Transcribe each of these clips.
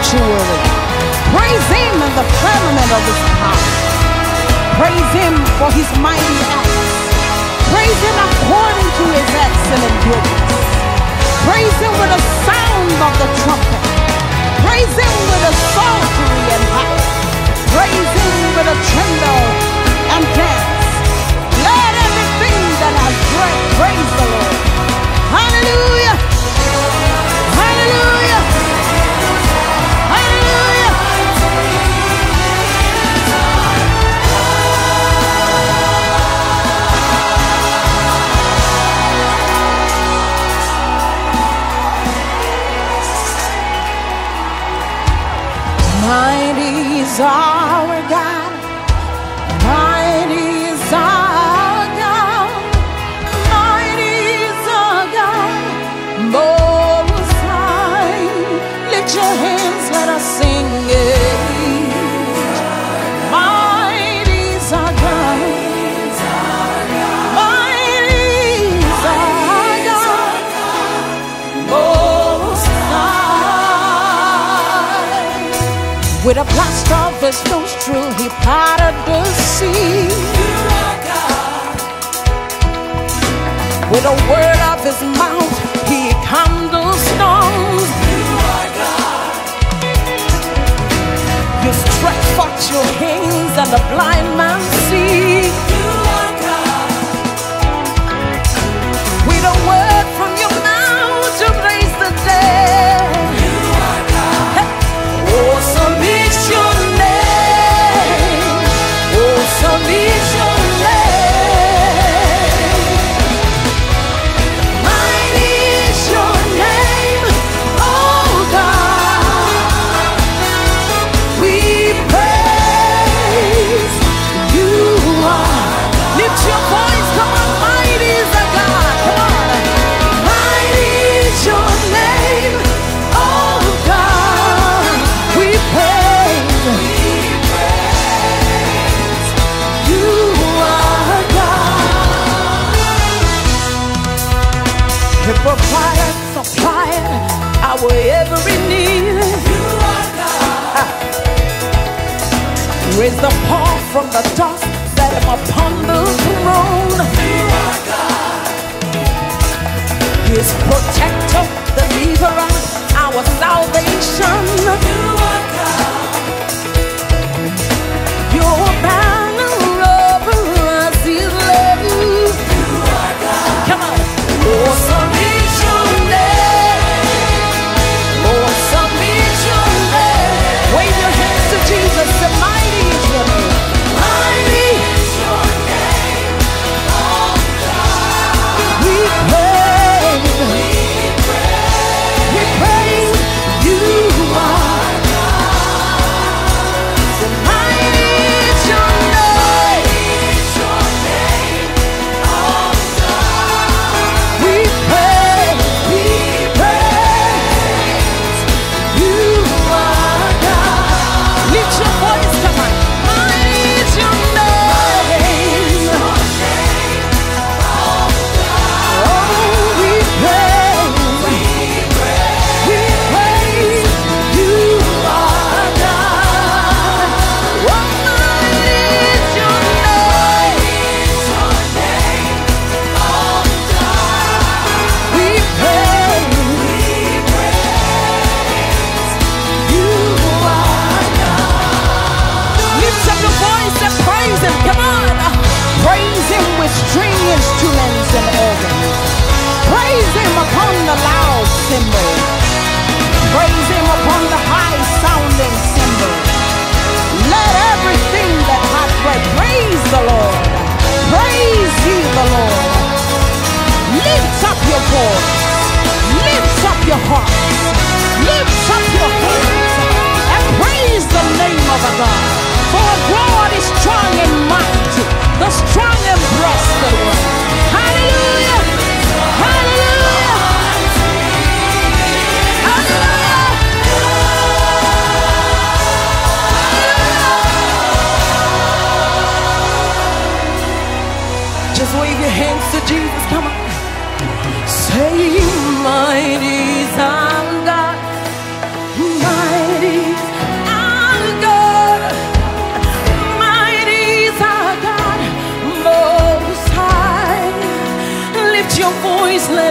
sanctuary. Praise him in the firmament of his power. Praise him for his mighty acts. Praise him according to his excellent goodness. Praise him with the sound of the trumpet. Praise him with a psaltery and harp. Praise him with a tremble and dance. Let everything that has breath praise the Lord. Hallelujah. Hallelujah. Hallelujah. Mighty is our God. Mighty is our God. Mighty is our God. Most high. Lift your hands, let us sing it. Mighty is our God. Mighty is our God. Most high. With a blast of his nostril, he parted the sea. With a word of his mouth, he calmed the storms. You stretch forth your hands and the blind man see. With a word from your mouth, you raise the dead. Awesome is your name. Awesome is your name. Mighty is your name, oh God. We praise you. Lift your voice, come on. Mighty is our God, come on. Mighty is your name, oh God. We praise you are God. You provide, supply our every need. You are God. Raise the poor from the dust, set him upon the throne. You are God. His protector, deliverer, our salvation. You are God. Your banner over us is love. You are God. Come on. Awesome is your name. Awesome is your name. Wave your hands to Jesus. The mighty is your name. Mighty is your name. Oh God. We praise. We praise you are God. The mighty is your name. Oh God. We praise you are God. Lift your voice, come on. Mighty is your name. Oh, we praise you are God. Oh, mighty is your name. We praise you are God. Lift up your voice and praise him. Come on. Praise him with string instruments and organs. Praise him upon the loud cymbal. Praise him upon the high sounding cymbal. Let everything that hath breath praise the Lord. Praise ye the Lord. Lift up your voice. Lift up your hearts. Lift up your hands and praise the name of our God. For God is strong and mighty, the strong and breasted one. Hallelujah. Hallelujah. Hallelujah. Just wave your hands to Jesus. Come on. Say, mighty is our God.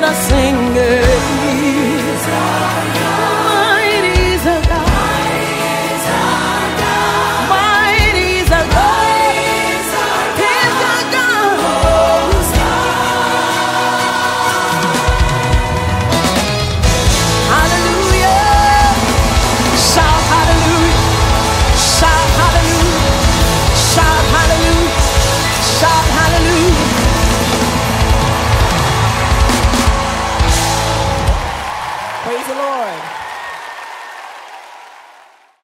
us sing